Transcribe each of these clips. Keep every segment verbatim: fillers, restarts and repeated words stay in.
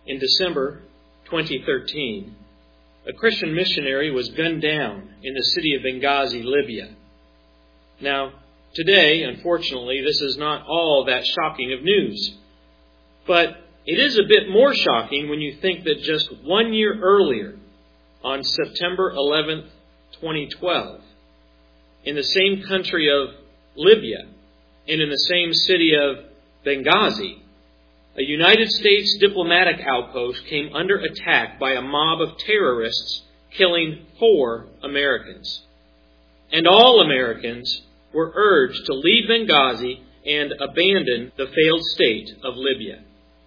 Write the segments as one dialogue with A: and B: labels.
A: in December twenty thirteen, a Christian missionary was gunned down in the city of Benghazi, Libya. Now, today, unfortunately, this is not all that shocking of news. But it is a bit more shocking when you think that just one year earlier, on September eleventh, twenty twelve, in the same country of Libya and in the same city of Benghazi, a United States diplomatic outpost came under attack by a mob of terrorists, killing four Americans. And all Americans were urged to leave Benghazi and abandon the failed state of Libya.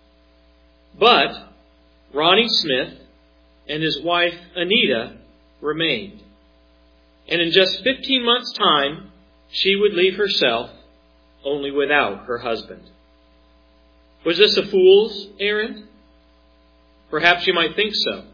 A: But Ronnie Smith and his wife Anita remained. And in just fifteen months' time, she would leave herself, only without her husband. Was this a fool's errand? Perhaps you might think so.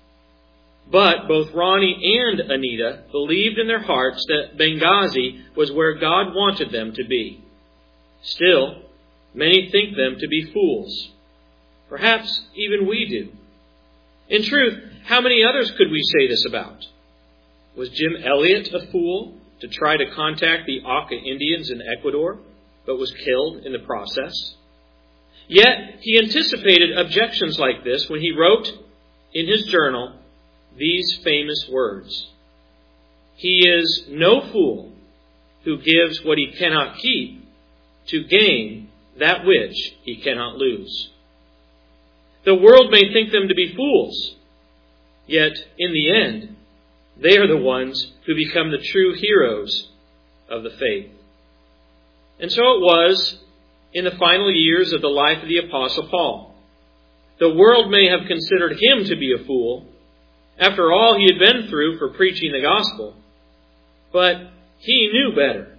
A: But both Ronnie and Anita believed in their hearts that Benghazi was where God wanted them to be. Still, many think them to be fools. Perhaps even we do. In truth, how many others could we say this about? Was Jim Elliot a fool to try to contact the Auca Indians in Ecuador, but was killed in the process? Yet, he anticipated objections like this when he wrote in his journal these famous words. He is no fool who gives what he cannot keep to gain that which he cannot lose. The world may think them to be fools, yet in the end, they are the ones who become the true heroes of the faith. And so it was in the final years of the life of the Apostle Paul. The world may have considered him to be a fool, after all he had been through for preaching the gospel, but he knew better.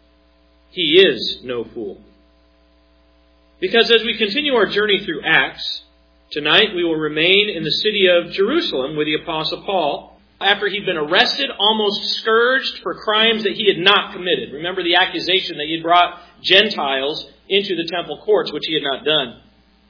A: He is no fool. Because as we continue our journey through Acts, tonight we will remain in the city of Jerusalem with the Apostle Paul, after he'd been arrested, almost scourged for crimes that he had not committed. Remember the accusation that he had brought Gentiles into the temple courts, which he had not done.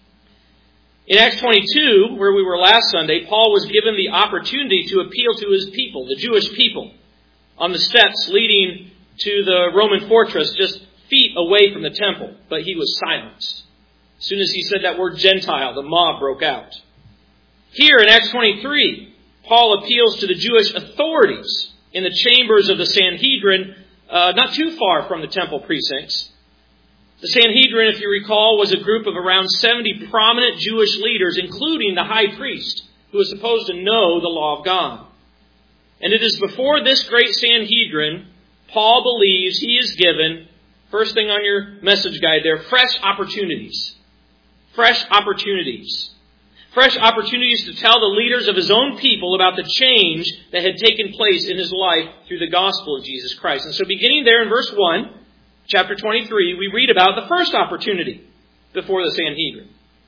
A: In Acts twenty-two, where we were last Sunday, Paul was given the opportunity to appeal to his people, the Jewish people, on the steps leading to the Roman fortress just feet away from the temple, but he was silenced. As soon as he said that word Gentile, the mob broke out. Here in Acts twenty-three, Paul appeals to the Jewish authorities in the chambers of the Sanhedrin, uh, not too far from the temple precincts. The Sanhedrin, if you recall, was a group of around seventy prominent Jewish leaders, including the high priest, who was supposed to know the law of God. And it is before this great Sanhedrin, Paul believes he is given, first thing on your message guide there, fresh opportunities. Fresh opportunities. Fresh opportunities to tell the leaders of his own people about the change that had taken place in his life through the gospel of Jesus Christ. And so beginning there in verse one, chapter twenty-three, we read about the first opportunity before the Sanhedrin.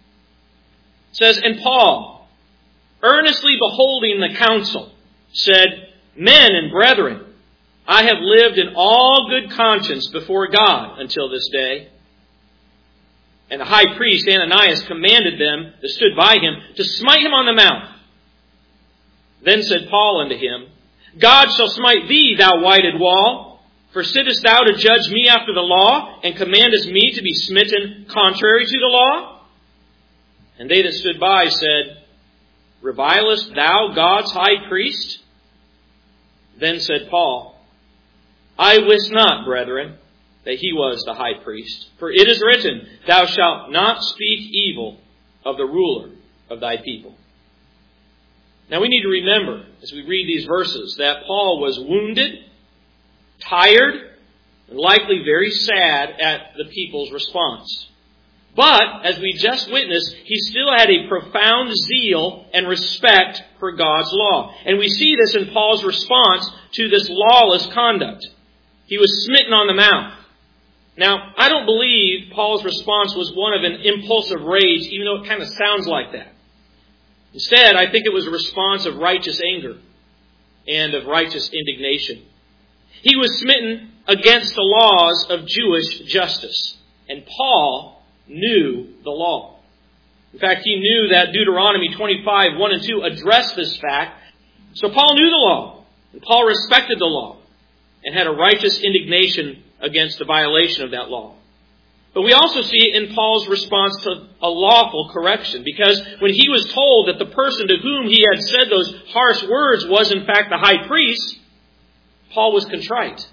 A: It says, "And Paul, earnestly beholding the council, said, 'Men and brethren, I have lived in all good conscience before God until this day.' And the high priest Ananias commanded them that stood by him to smite him on the mouth. Then said Paul unto him, 'God shall smite thee, thou whited wall. For sittest thou to judge me after the law, and commandest me to be smitten contrary to the law?' And they that stood by said, 'Revilest thou God's high priest?' Then said Paul, 'I wist not, brethren, that he was the high priest. For it is written, Thou shalt not speak evil of the ruler of thy people.'" Now we need to remember, as we read these verses, that Paul was wounded, tired, and likely very sad at the people's response. But, as we just witnessed, he still had a profound zeal and respect for God's law. And we see this in Paul's response to this lawless conduct. He was smitten on the mouth. Now, I don't believe Paul's response was one of an impulsive rage, even though it kind of sounds like that. Instead, I think it was a response of righteous anger and of righteous indignation. He was smitten against the laws of Jewish justice, and Paul knew the law. In fact, he knew that Deuteronomy twenty-five, one and two addressed this fact. So Paul knew the law, and Paul respected the law, and had a righteous indignation against the violation of that law. But we also see it in Paul's response to a lawful correction, because when he was told that the person to whom he had said those harsh words was in fact the high priest, Paul was contrite.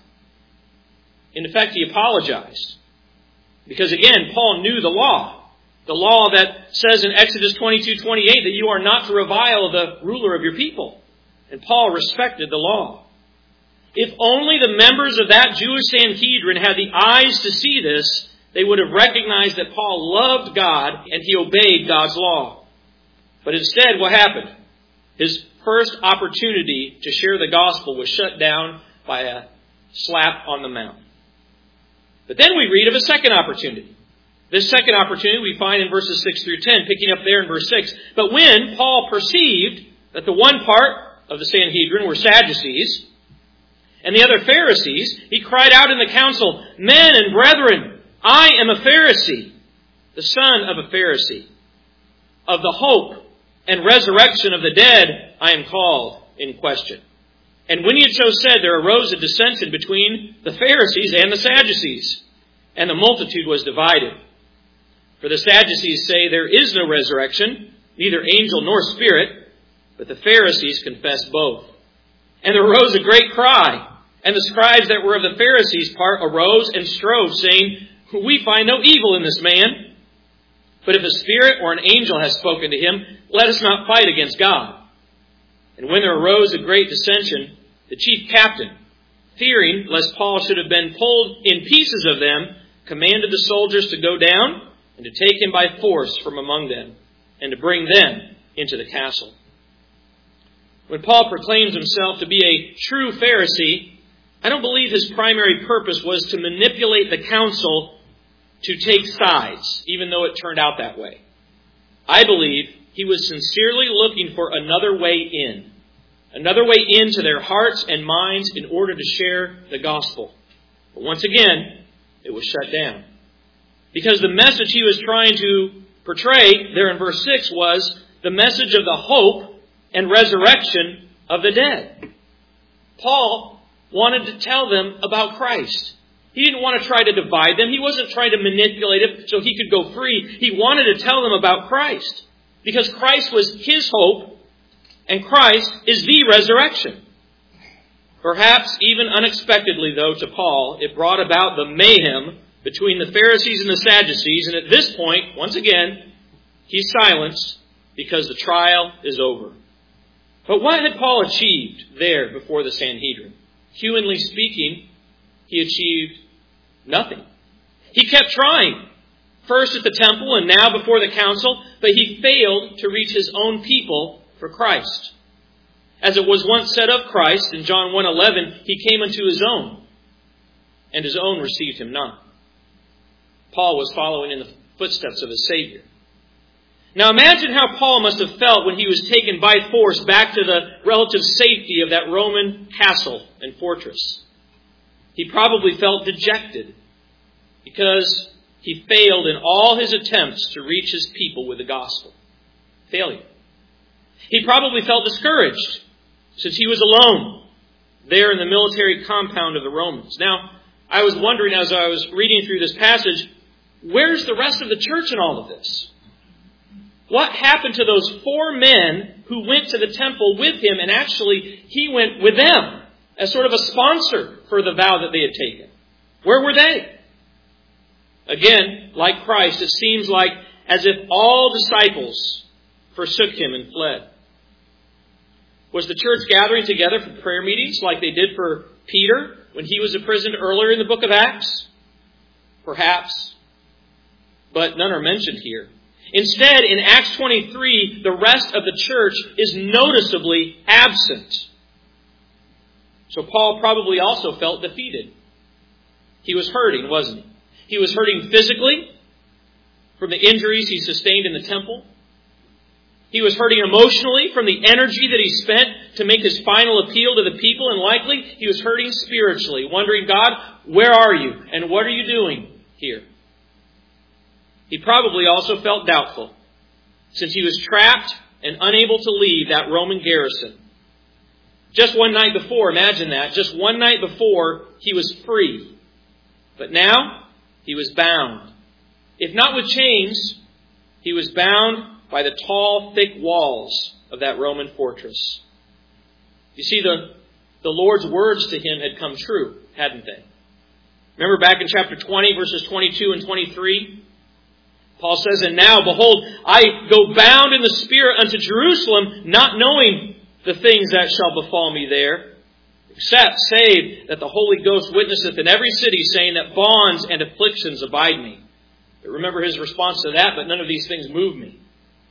A: In effect, he apologized. Because again, Paul knew the law. The law that says in Exodus twenty-two twenty-eight that you are not to revile the ruler of your people. And Paul respected the law. If only the members of that Jewish Sanhedrin had the eyes to see this, they would have recognized that Paul loved God and he obeyed God's law. But instead, what happened? His first opportunity to share the gospel was shut down by a slap on the mouth. But then we read of a second opportunity. This second opportunity we find in verses six through ten, picking up there in verse six. But when Paul perceived that the one part of the Sanhedrin were Sadducees, and the other Pharisees, he cried out in the council, Men and brethren, I am a Pharisee, the son of a Pharisee. Of the hope and resurrection of the dead I am called in question. And when he had so said, there arose a dissension between the Pharisees and the Sadducees, and the multitude was divided. For the Sadducees say there is no resurrection, neither angel nor spirit, but the Pharisees confess both. And there arose a great cry, and the scribes that were of the Pharisees' part arose and strove, saying, We find no evil in this man. But if a spirit or an angel has spoken to him, let us not fight against God. And when there arose a great dissension, the chief captain, fearing lest Paul should have been pulled in pieces of them, commanded the soldiers to go down and to take him by force from among them, and to bring them into the castle. When Paul proclaims himself to be a true Pharisee, I don't believe his primary purpose was to manipulate the council to take sides, even though it turned out that way. I believe he was sincerely looking for another way in, another way into their hearts and minds in order to share the gospel. But once again, it was shut down. Because the message he was trying to portray there in verse six was the message of the hope and resurrection of the dead. Paul wanted to tell them about Christ. He didn't want to try to divide them. He wasn't trying to manipulate them so he could go free. He wanted to tell them about Christ. Because Christ was his hope, and Christ is the resurrection. Perhaps even unexpectedly, though, to Paul, it brought about the mayhem between the Pharisees and the Sadducees. And at this point, once again, he's silenced because the trial is over. But what had Paul achieved there before the Sanhedrin? Humanly speaking, he achieved nothing. He kept trying. First at the temple and now before the council, but he failed to reach his own people for Christ. As it was once said of Christ in John one eleven, he came unto his own, and his own received him not. Paul was following in the footsteps of his Savior. Now imagine how Paul must have felt when he was taken by force back to the relative safety of that Roman castle and fortress. He probably felt dejected because he failed in all his attempts to reach his people with the gospel. Failure. He probably felt discouraged since he was alone there in the military compound of the Romans. Now, I was wondering as I was reading through this passage, where's the rest of the church in all of this? What happened to those four men who went to the temple with him, and actually he went with them as sort of a sponsor for the vow that they had taken? Where were they? Again, like Christ, it seems like as if all disciples forsook him and fled. Was the church gathering together for prayer meetings like they did for Peter when he was imprisoned earlier in the book of Acts? Perhaps. But none are mentioned here. Instead, in Acts twenty-three, the rest of the church is noticeably absent. So Paul probably also felt defeated. He was hurting, wasn't he? He was hurting physically from the injuries he sustained in the temple. He was hurting emotionally from the energy that he spent to make his final appeal to the people. And likely, he was hurting spiritually, wondering, God, where are you? And what are you doing here? He probably also felt doubtful. since he was trapped and unable to leave that Roman garrison. Just one night before, imagine that, just one night before, he was free. But now, he was bound. If not with chains, he was bound by the tall, thick walls of that Roman fortress. You see, the, the Lord's words to him had come true, hadn't they? Remember back in chapter twenty, verses twenty-two and twenty-three? Paul says, "And now, behold, I go bound in the Spirit unto Jerusalem, not knowing the things that shall befall me there, except, save, that the Holy Ghost witnesseth in every city, saying that bonds and afflictions abide me." But remember his response to that, "But none of these things move me."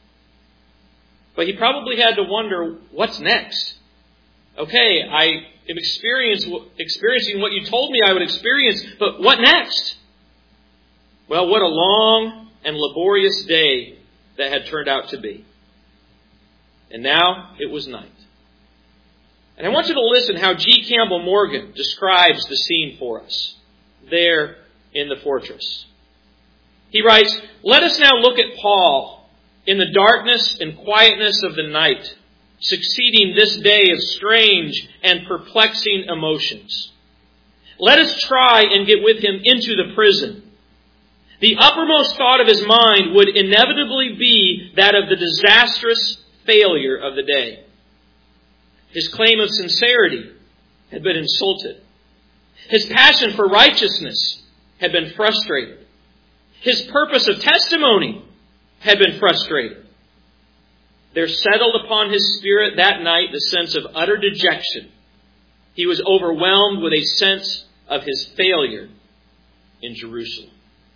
A: But he probably had to wonder, what's next? Okay, I am experiencing what you told me I would experience, but what next? Well, what a long and laborious day that had turned out to be. And now it was night. And I want you to listen how G. Campbell Morgan describes the scene for us there in the fortress. He writes, "Let us now look at Paul in the darkness and quietness of the night, succeeding this day of strange and perplexing emotions. Let us try and get with him into the prison. The uppermost thought of his mind would inevitably be that of the disastrous failure of the day. His claim of sincerity had been insulted. His passion for righteousness had been frustrated. His purpose of testimony had been frustrated. There settled upon his spirit that night the sense of utter dejection. He was overwhelmed with a sense of his failure in Jerusalem."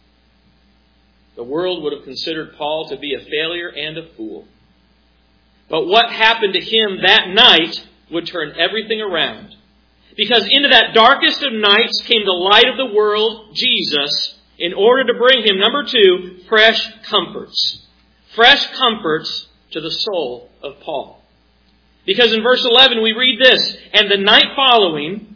A: The world would have considered Paul to be a failure and a fool. But what happened to him that night would turn everything around. Because into that darkest of nights came the light of the world, Jesus, in order to bring him, number two, fresh comforts. Fresh comforts to the soul of Paul. Because in verse eleven we read this, "And the night following,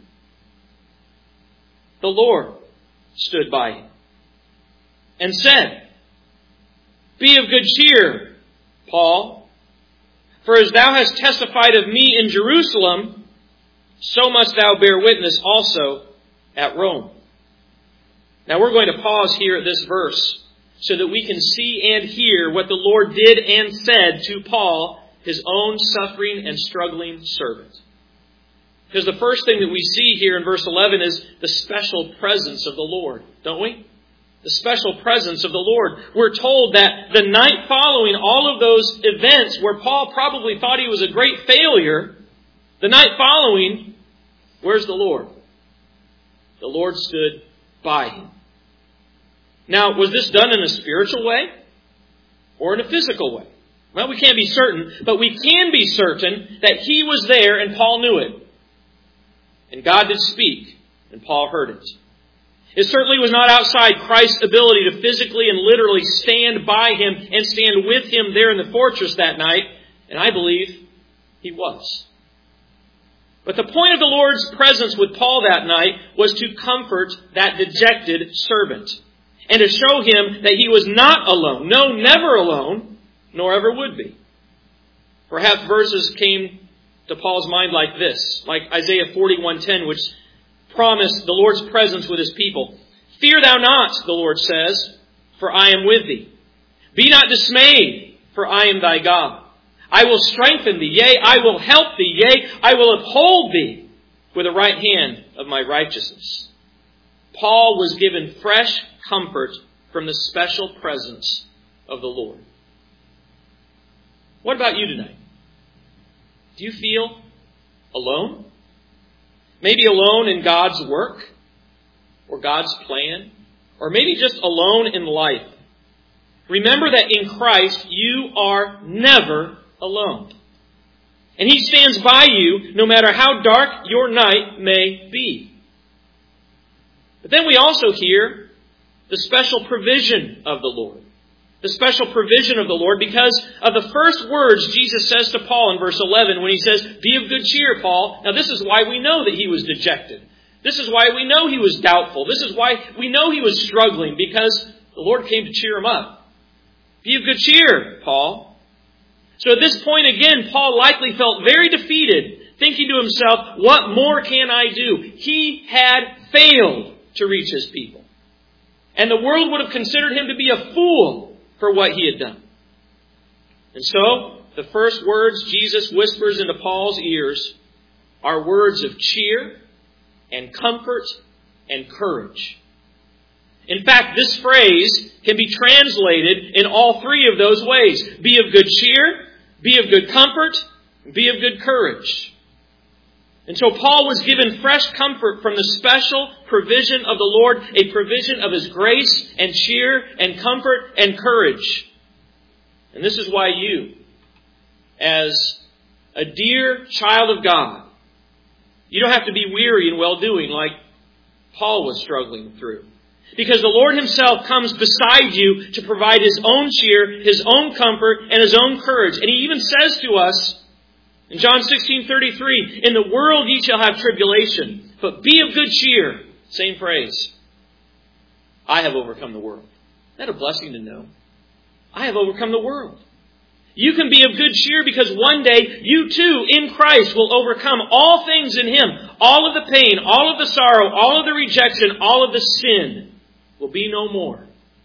A: the Lord stood by him and said, Be of good cheer, Paul, for as thou hast testified of me in Jerusalem, so must thou bear witness also at Rome." Now we're going to pause here at this verse so that we can see and hear what the Lord did and said to Paul, his own suffering and struggling servant. Because the first thing that we see here in verse eleven is the special presence of the Lord, don't we? The special presence of the Lord. We're told that the night following all of those events where Paul probably thought he was a great failure, the night following, where's the Lord? The Lord stood by him. Now, was this done in a spiritual way or in a physical way? Well, we can't be certain, but we can be certain that he was there and Paul knew it. And God did speak, and Paul heard it. It certainly was not outside Christ's ability to physically and literally stand by him and stand with him there in the fortress that night, and I believe he was. But the point of the Lord's presence with Paul that night was to comfort that dejected servant, and to show him that he was not alone, no, never alone, nor ever would be. Perhaps verses came to Paul's mind like this, like Isaiah forty-one ten, which promised the Lord's presence with his people. "Fear thou not," the Lord says, "for I am with thee. Be not dismayed, for I am thy God. I will strengthen thee, yea, I will help thee, yea, I will uphold thee with the right hand of my righteousness." Paul was given fresh comfort from the special presence of the Lord. What about you tonight? Do you feel alone? Maybe alone in God's work or God's plan, or maybe just alone in life. Remember that in Christ you are never alone. And He stands by you no matter how dark your night may be. But then we also hear the special provision of the Lord. The special provision of the Lord because of the first words Jesus says to Paul in verse eleven when He says, "Be of good cheer, Paul." Now this is why we know that he was dejected. This is why we know he was doubtful. This is why we know he was struggling, because the Lord came to cheer him up. "Be of good cheer, Paul. So at this point again, Paul likely felt very defeated, thinking to himself, what more can I do? He had failed to reach his people. And the world would have considered him to be a fool for what he had done. And so, the first words Jesus whispers into Paul's ears are words of cheer and comfort and courage. In fact, this phrase can be translated in all three of those ways. Be of good cheer, be of good comfort, be of good courage. And so Paul was given fresh comfort from the special provision of the Lord, a provision of His grace and cheer and comfort and courage. And this is why you, as a dear child of God, you don't have to be weary in well-doing like Paul was struggling through. Because the Lord Himself comes beside you to provide His own cheer, His own comfort, and His own courage. And He even says to us in John sixteen thirty-three, in the world ye shall have tribulation, but be of good cheer. Same phrase. I have overcome the world. Isn't that a blessing to know? I have overcome the world. You can be of good cheer because one day you too in Christ will overcome all things in Him. All of the pain, all of the sorrow, all of the rejection, all of the sin will be no more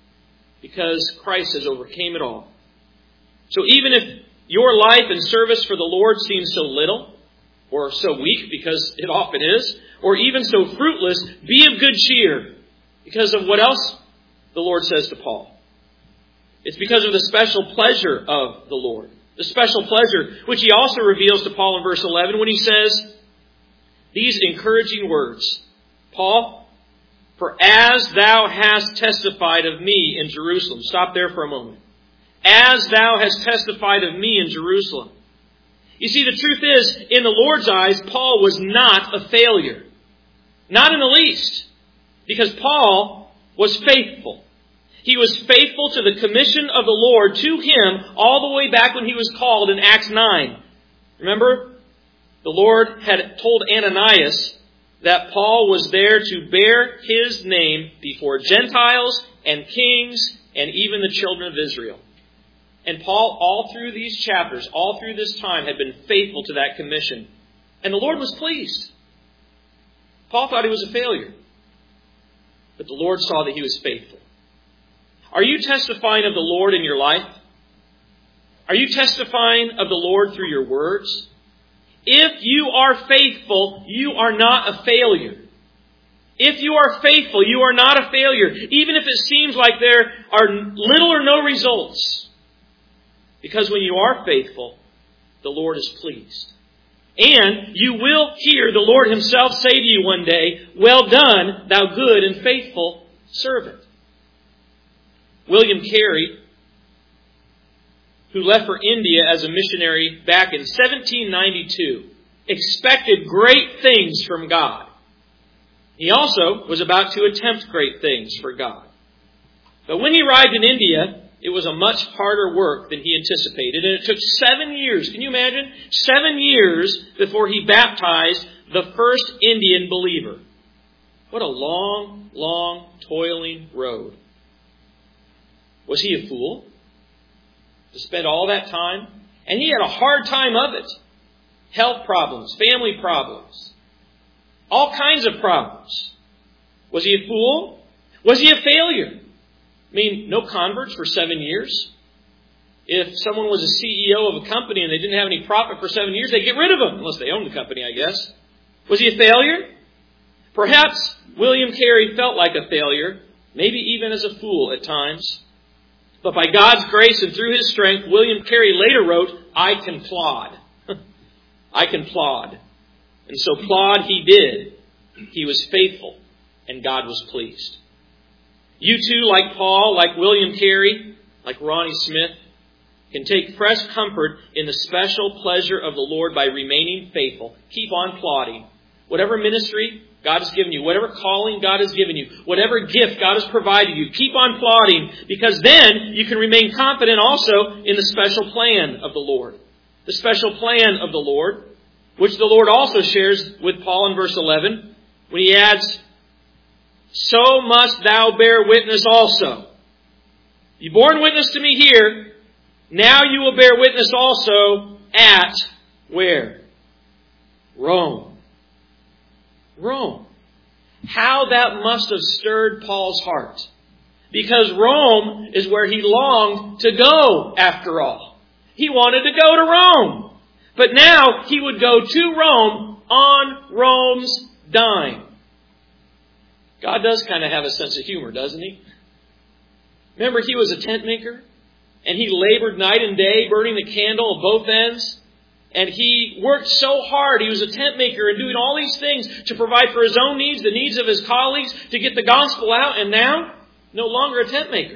A: because Christ has overcame it all. So even if your life and service for the Lord seems so little or so weak, because it often is, or even so fruitless, be of good cheer because of what else the Lord says to Paul. It's because of the special pleasure of the Lord. The special pleasure, which He also reveals to Paul in verse eleven when He says these encouraging words. Paul, for as thou hast testified of me in Jerusalem. Stop there for a moment. As thou hast testified of me in Jerusalem. You see, the truth is, in the Lord's eyes, Paul was not a failure. Not in the least. Because Paul was faithful. He was faithful to the commission of the Lord to him all the way back when he was called in Acts nine. Remember? The Lord had told Ananias that Paul was there to bear His name before Gentiles and kings and even the children of Israel. And Paul, all through these chapters, all through this time, had been faithful to that commission. And the Lord was pleased. Paul thought he was a failure. But the Lord saw that he was faithful. Are you testifying of the Lord in your life? Are you testifying of the Lord through your words? If you are faithful, you are not a failure. If you are faithful, you are not a failure, even if it seems like there are little or no results. Because when you are faithful, the Lord is pleased. And you will hear the Lord Himself say to you one day, well done, thou good and faithful servant. William Carey, who left for India as a missionary back in seventeen ninety-two, expected great things from God. He also was about to attempt great things for God. But when he arrived in India, it was a much harder work than he anticipated. And it took seven years, can you imagine? Seven years before he baptized the first Indian believer. What a long, long, toiling road. Was he a fool to spend all that time? And he had a hard time of it. Health problems, family problems, all kinds of problems. Was he a fool? Was he a failure? I mean, no converts for seven years. If someone was a C E O of a company and they didn't have any profit for seven years, they'd get rid of them, unless they owned the company, I guess. Was he a failure? Perhaps William Carey felt like a failure, maybe even as a fool at times. But by God's grace and through His strength, William Carey later wrote, I can plod. I can plod. And so plod he did. He was faithful, and God was pleased. You too, like Paul, like William Carey, like Ronnie Smith, can take fresh comfort in the special pleasure of the Lord by remaining faithful. Keep on plodding. Whatever ministry God has given you, whatever calling God has given you, whatever gift God has provided you, keep on plodding, because then you can remain confident also in the special plan of the Lord. The special plan of the Lord, which the Lord also shares with Paul in verse eleven, when he adds, so must thou bear witness also. You borne witness to me here. Now you will bear witness also at where? Rome. Rome. How that must have stirred Paul's heart. Because Rome is where he longed to go, after all. He wanted to go to Rome. But now he would go to Rome on Rome's dime. God does kind of have a sense of humor, doesn't he? Remember, he was a tent maker, and he labored night and day, burning the candle at both ends. And he worked so hard. He was a tent maker and doing all these things to provide for his own needs, the needs of his colleagues, to get the gospel out. And now, no longer a tent maker.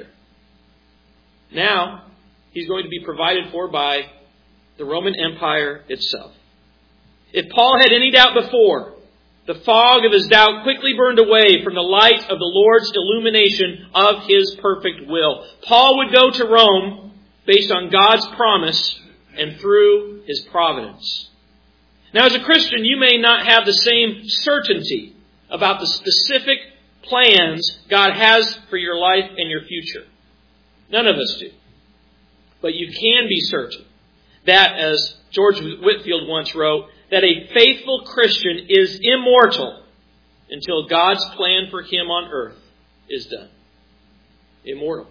A: Now, he's going to be provided for by the Roman Empire itself. If Paul had any doubt before, the fog of his doubt quickly burned away from the light of the Lord's illumination of His perfect will. Paul would go to Rome based on God's promise and through His providence. Now, as a Christian, you may not have the same certainty about the specific plans God has for your life and your future. None of us do. But you can be certain that, as George Whitefield once wrote, that a faithful Christian is immortal until God's plan for him on earth is done. Immortal.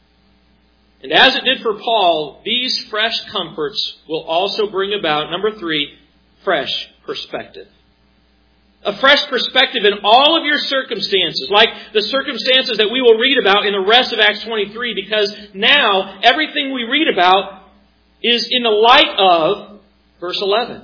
A: And as it did for Paul, these fresh comforts will also bring about, number three, fresh perspective. A fresh perspective in all of your circumstances, like the circumstances that we will read about in the rest of Acts twenty-three, because now everything we read about is in the light of verse eleven.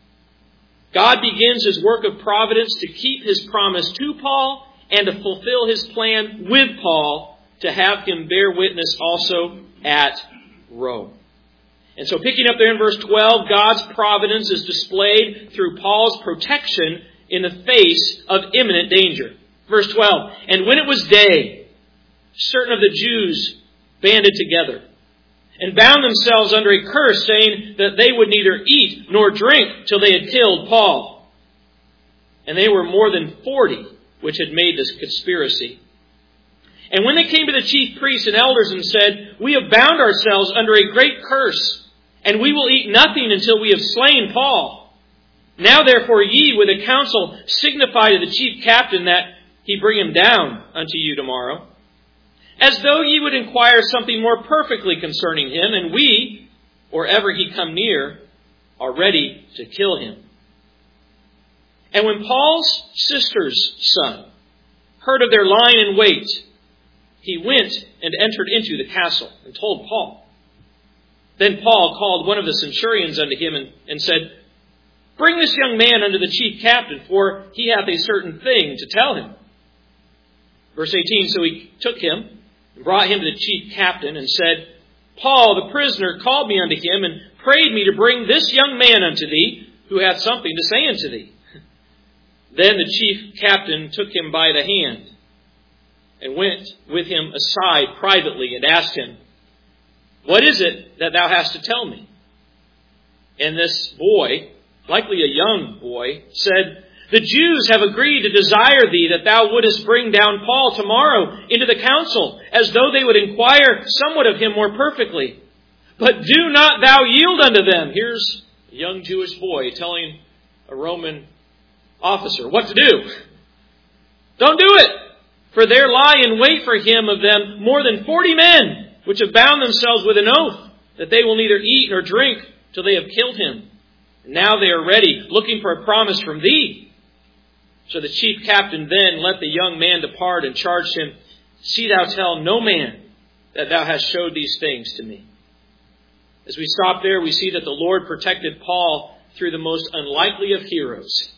A: God begins His work of providence to keep His promise to Paul and to fulfill His plan with Paul to have him bear witness also at Rome. And so picking up there in verse twelve, God's providence is displayed through Paul's protection in the face of imminent danger. Verse twelve, and when it was day, certain of the Jews banded together and bound themselves under a curse, saying that they would neither eat nor drink till they had killed Paul. And they were more than forty which had made this conspiracy. And when they came to the chief priests and elders and said, we have bound ourselves under a great curse, and we will eat nothing until we have slain Paul. Now therefore ye with a counsel signify to the chief captain that he bring him down unto you tomorrow, as though ye would inquire something more perfectly concerning him, and we, or ever he come near, are ready to kill him. And when Paul's sister's son heard of their lying in wait, he went and entered into the castle and told Paul. Then Paul called one of the centurions unto him and, and said, bring this young man unto the chief captain, for he hath a certain thing to tell him. Verse eighteen, so he took him, brought him to the chief captain, and said, Paul, the prisoner, called me unto him, and prayed me to bring this young man unto thee, who hath something to say unto thee. Then the chief captain took him by the hand, and went with him aside privately, and asked him, what is it that thou hast to tell me? And this boy, likely a young boy, said, the Jews have agreed to desire thee that thou wouldest bring down Paul tomorrow into the council, as though they would inquire somewhat of him more perfectly. But do not thou yield unto them. Here's a young Jewish boy telling a Roman officer what to do. Don't do it, for there lie in wait for him of them more than forty men, which have bound themselves with an oath that they will neither eat nor drink till they have killed him. And now they are ready, looking for a promise from thee. So the chief captain then let the young man depart and charged him, see thou tell no man that thou hast showed these things to me. As we stop there, we see that the Lord protected Paul through the most unlikely of heroes,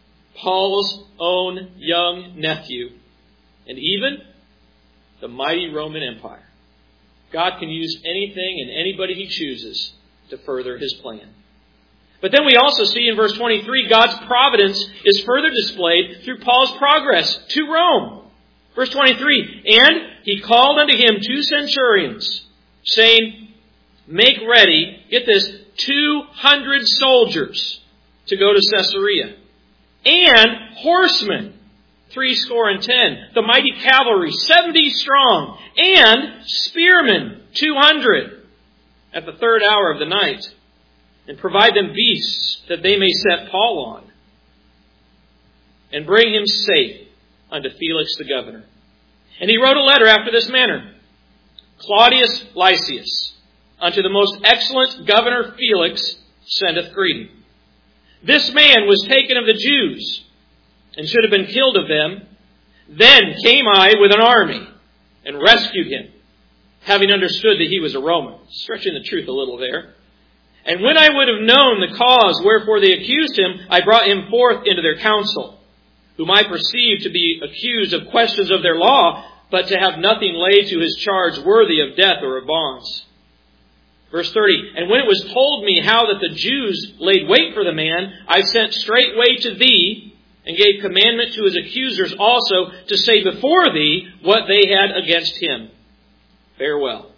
A: Paul's own young nephew, and even the mighty Roman Empire. God can use anything and anybody He chooses to further His plan. But then we also see in verse twenty-three, God's providence is further displayed through Paul's progress to Rome. Verse twenty-three, and he called unto him two centurions, saying, make ready, get this, two hundred soldiers to go to Caesarea, and horsemen, three score and ten, the mighty cavalry, seventy strong, and spearmen, two hundred. at the third hour of the night, and provide them beasts that they may set Paul on, and bring him safe unto Felix the governor. And he wrote a letter after this manner. Claudius Lysias, unto the most excellent governor Felix, sendeth greeting. This man was taken of the Jews, and should have been killed of them. Then came I with an army, and rescued him, having understood that he was a Roman. Stretching the truth a little there. And when I would have known the cause wherefore they accused him, I brought him forth into their council, whom I perceived to be accused of questions of their law, but to have nothing laid to his charge worthy of death or of bonds. Verse thirty, and when it was told me how that the Jews laid wait for the man, I sent straightway to thee, and gave commandment to his accusers also to say before thee what they had against him. Farewell.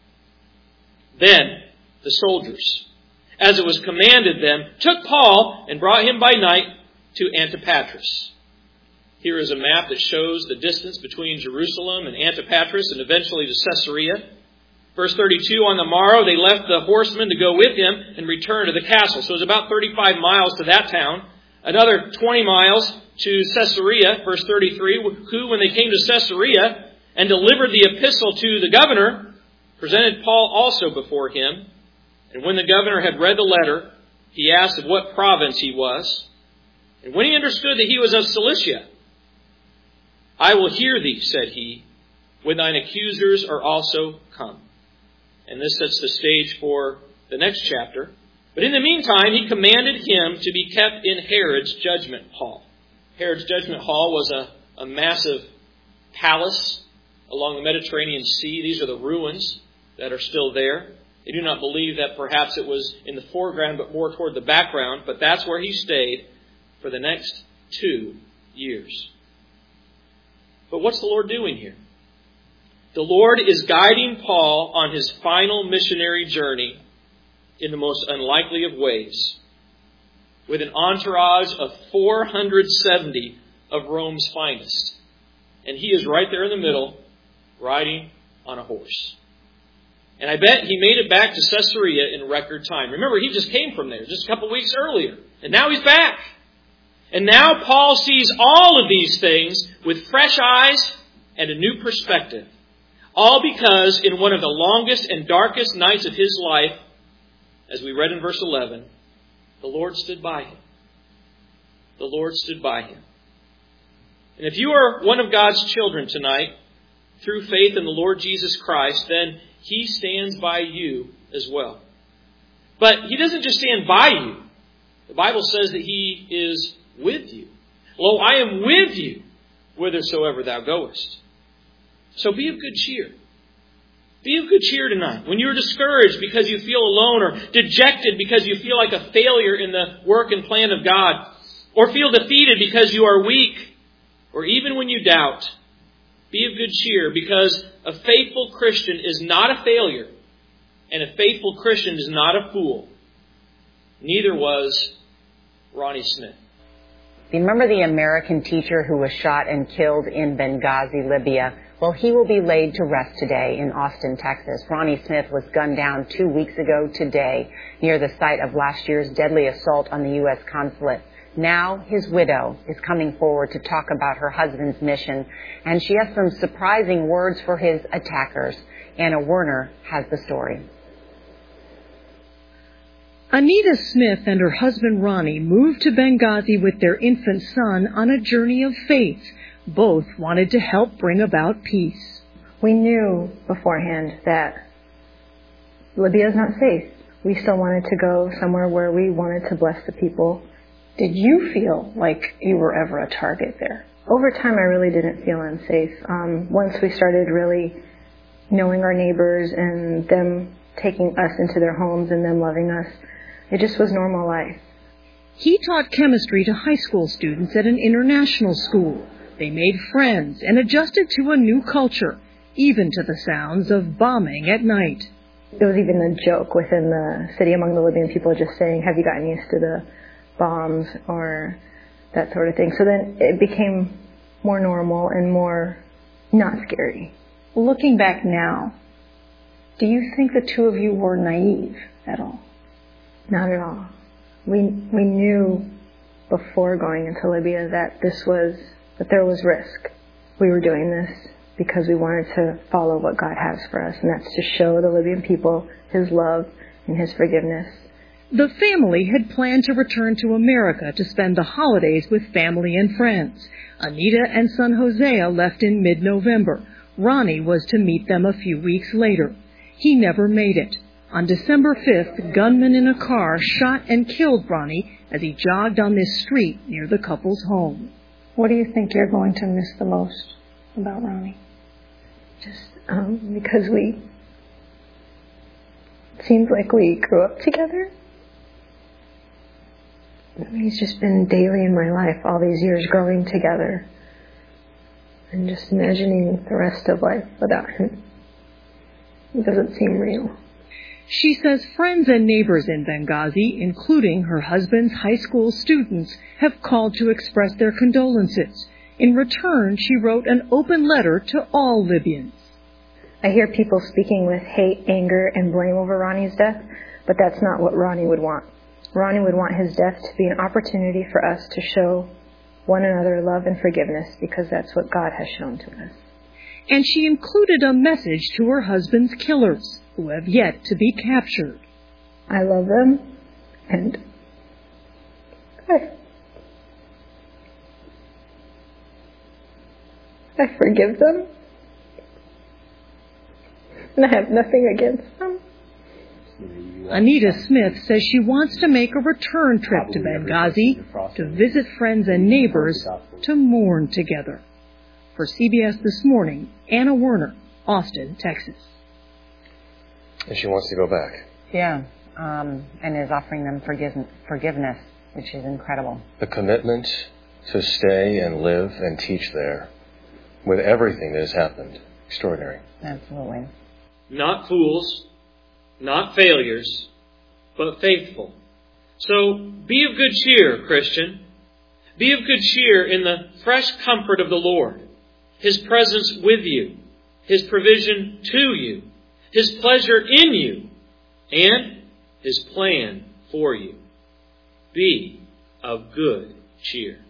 A: Then the soldiers, as it was commanded them, took Paul and brought him by night to Antipatris. Here is a map that shows the distance between Jerusalem and Antipatris and eventually to Caesarea. Verse thirty-two, on the morrow they left the horsemen to go with him and return to the castle. So it was about thirty-five miles to that town. Another twenty miles to Caesarea, verse thirty-three, who, when they came to Caesarea and delivered the epistle to the governor, presented Paul also before him. And when the governor had read the letter, he asked of what province he was. And when he understood that he was of Cilicia, I will hear thee, said he, when thine accusers are also come. And this sets the stage for the next chapter. But in the meantime, he commanded him to be kept in Herod's judgment hall. Herod's judgment hall was a, a massive palace along the Mediterranean Sea. These are the ruins that are still there. They do not believe that perhaps it was in the foreground, but more toward the background. But that's where he stayed for the next two years. But what's the Lord doing here? The Lord is guiding Paul on his final missionary journey in the most unlikely of ways, with an entourage of four hundred seventy of Rome's finest. And he is right there in the middle, riding on a horse. And I bet he made it back to Caesarea in record time. Remember, he just came from there just a couple weeks earlier. And now he's back. And now Paul sees all of these things with fresh eyes and a new perspective. All because in one of the longest and darkest nights of his life, as we read in verse eleven, the Lord stood by him. The Lord stood by him. And if you are one of God's children tonight, through faith in the Lord Jesus Christ, then He stands by you as well. But He doesn't just stand by you. The Bible says that He is with you. Lo, I am with you whithersoever thou goest. So be of good cheer. Be of good cheer tonight. When you're discouraged because you feel alone, or dejected because you feel like a failure in the work and plan of God, or feel defeated because you are weak, or even when you doubt, be of good cheer, because a faithful Christian is not a failure, and a faithful Christian is not a fool. Neither was Ronnie Smith.
B: Remember the American teacher who was shot and killed in Benghazi, Libya? Well, he will be laid to rest today in Austin, Texas. Ronnie Smith was gunned down two weeks ago today near the site of last year's deadly assault on the U S consulate. Now his widow is coming forward to talk about her husband's mission, and she has some surprising words for his attackers. Anna Werner has the story.
C: Anita Smith and her husband Ronnie moved to Benghazi with their infant son on a journey of faith. Both wanted to help bring about peace.
D: We knew beforehand that Libya is not safe. We still wanted to go somewhere where we wanted to bless the people. Did you feel like you were ever a target there? Over time, I really didn't feel unsafe. Um, once we started really knowing our neighbors and them taking us into their homes and them loving us, it just was normal life.
C: He taught chemistry to high school students at an international school. They made friends and adjusted to a new culture, even to the sounds of bombing at night.
D: There was even a joke within the city among the Libyan people just saying, have you gotten used to the bombs or that sort of thing. So then it became more normal and more not scary.
E: Looking back now,
D: Do you think the two of you were naive at all? Not at all. We we knew before going into Libya that this was that there was risk. We were doing this because we wanted to follow what God has for us, and that's to show the Libyan people His love and His forgiveness.
C: The family had planned to return to America to spend the holidays with family and friends. Anita and son Hosea left in mid-November. Ronnie was to meet them a few weeks later. He never made it. On December fifth, gunmen in a car shot and killed Ronnie as he jogged on this street near the couple's home.
D: What do you think you're going to miss the most about Ronnie? Just um, because we... It seems like we grew up together. He's just been daily in my life all these years growing together. And just imagining the rest of life without him. It doesn't seem real.
C: She says friends and neighbors in Benghazi, including her husband's high school students, have called to express their condolences. In return, she wrote an open letter to all Libyans.
D: I hear people speaking with hate, anger, and blame over Ronnie's death, but that's not what Ronnie would want. Ronnie would want his death to be an opportunity for us to show one another love and forgiveness, because that's what God has shown to us.
C: And she included a message to her husband's killers, who have yet to be captured.
D: I love them, and I, I forgive them, and I have nothing against them.
C: Anita Smith says she wants to make a return trip to Benghazi to visit friends and neighbors to mourn together. For C B S This Morning, Anna Werner, Austin, Texas.
E: And she wants to go back.
B: Yeah, um, and is offering them forgive- forgiveness, which is incredible.
E: The commitment to stay and live and teach there with everything that has happened. Extraordinary.
B: Absolutely.
A: Not fools, not failures, but faithful. So be of good cheer, Christian. Be of good cheer in the fresh comfort of the Lord, His presence with you, His provision to you, His pleasure in you, and His plan for you. Be of good cheer.